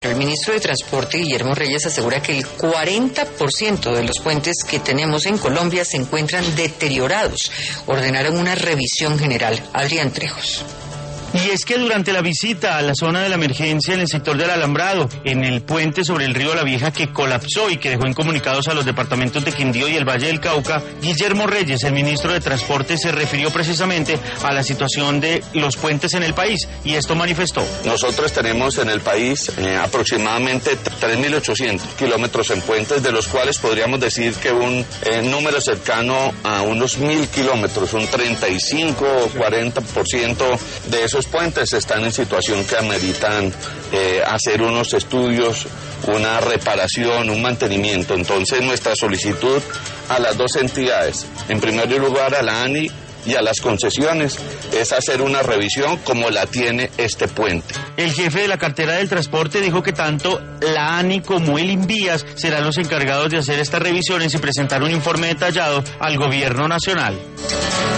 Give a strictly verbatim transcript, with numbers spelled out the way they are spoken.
El ministro de Transporte, Guillermo Reyes, asegura que el cuarenta por ciento de los puentes que tenemos en Colombia se encuentran deteriorados. Ordenaron una revisión general. Adrián Trejos. Y es que durante la visita a la zona de la emergencia en el sector del Alambrado, en el puente sobre el río La Vieja que colapsó y que dejó incomunicados a los departamentos de Quindío y el Valle del Cauca, Guillermo Reyes, el ministro de Transporte, se refirió precisamente a la situación de los puentes en el país y esto manifestó. Nosotros tenemos en el país eh, aproximadamente tres mil ochocientos kilómetros en puentes, de los cuales podríamos decir que un eh, número cercano a unos mil kilómetros, un treinta y cinco o cuarenta por ciento de esos puentes están en situación que ameritan eh, hacer unos estudios, una reparación, un mantenimiento. Entonces nuestra solicitud a las dos entidades, en primer lugar a la ANI y a las concesiones, es hacer una revisión como la tiene este puente. El jefe de la cartera del transporte dijo que tanto la ANI como el Invías serán los encargados de hacer estas revisiones y presentar un informe detallado al gobierno nacional.